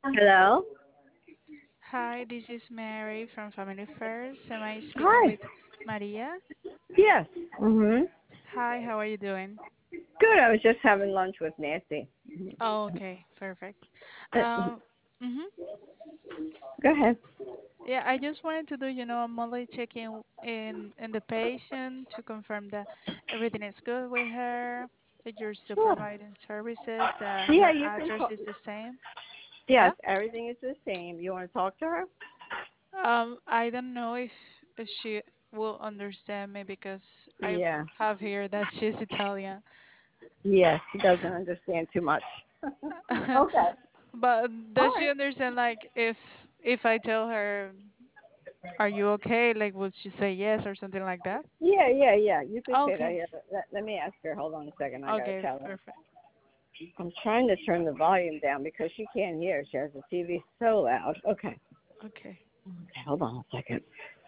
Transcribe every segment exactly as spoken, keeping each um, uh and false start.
Hello. Hi, this is Mary from Family First. Am I speaking Hi. with Maria? Yes. Mhm. Hi, how are you doing? Good. I was just having lunch with Nancy. Oh, okay, perfect. Uh, Um, mm-hmm. Go ahead. Yeah, I just wanted to do, you know, a monthly check-in in in the patient to confirm that everything is good with her, that you're still Sure. providing services, that Yeah, her you can address talk. is the same. Yes, Yeah. everything is the same. You want to talk to her? Um, I don't know if, if she will understand me because I Yeah. have here that she's Italian. Yes, she doesn't understand too much. Okay. But All does she right. understand like if if I tell her, are you okay? Like would she say yes or something like that? Yeah, yeah, yeah. You could say that. Okay. Yeah. Let, let me ask her. Hold on a second. I gotta Okay, tell her. perfect. I'm trying to turn the volume down because she can't hear. She has the T V so loud. Okay. Okay. Okay. Hold on a second.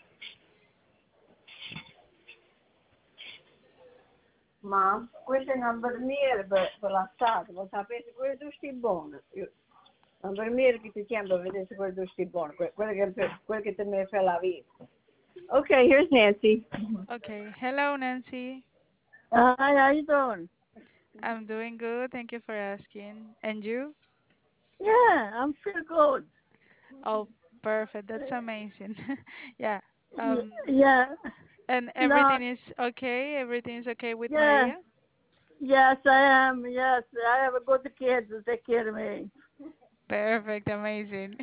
Ma, questo è un infermiere per, per la Stato, lo sapete, quello tu stai buono. Io- L'infermiere che ti chiama per vedere se quello tu stai buono, que- quello che, quello che ti mi fa la vita. Okay, here's Nancy. Okay. Hello, Nancy. Hi, how you doing? I'm doing good. Thank you for asking. And you? Yeah, I'm feel good. Oh, perfect. That's amazing. Yeah. Y- Um, Yeah, and no, everything is okay? Everything is okay with yeah, Maria? yes, I am. Yes, I have a good kid to take care of me. Perfect. Amazing.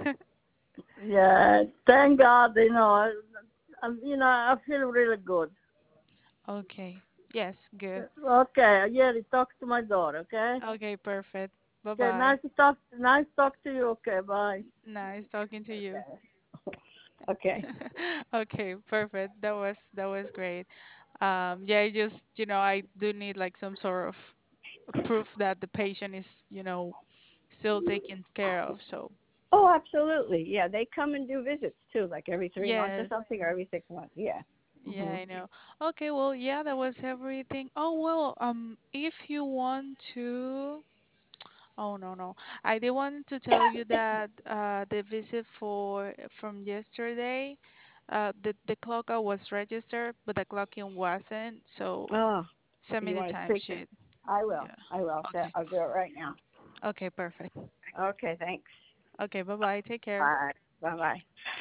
Yeah, thank God. You know, I, I'm, you know, I feel really good. Okay. Yes, good. Okay, yeah, talk to my daughter. Okay. Okay, perfect. Okay, Bye-bye. nice to talk. Nice to talk to you. Okay, bye. Nice talking to you. Okay. Okay, perfect. That was that was great. Um, yeah, I just, you know, I do need like some sort of proof that the patient is, you know, still taken care of. So, Oh, absolutely. Yeah, they come and do visits too, like every three months or yes. something, or every six months. Yeah. Yeah, Hmm. I know. Okay, well, yeah, that was everything. Oh, well, um, if you want to, oh no, no. I did want to tell you that uh the visit for from yesterday, uh the the clock out was registered, but the clocking wasn't. So Oh, send me you the want to speak to? timesheet. I will. Yeah. I will. Okay. I'll do it right now. Okay, perfect. Okay. Thanks. Okay, bye bye. Take care. Bye. Bye. Bye.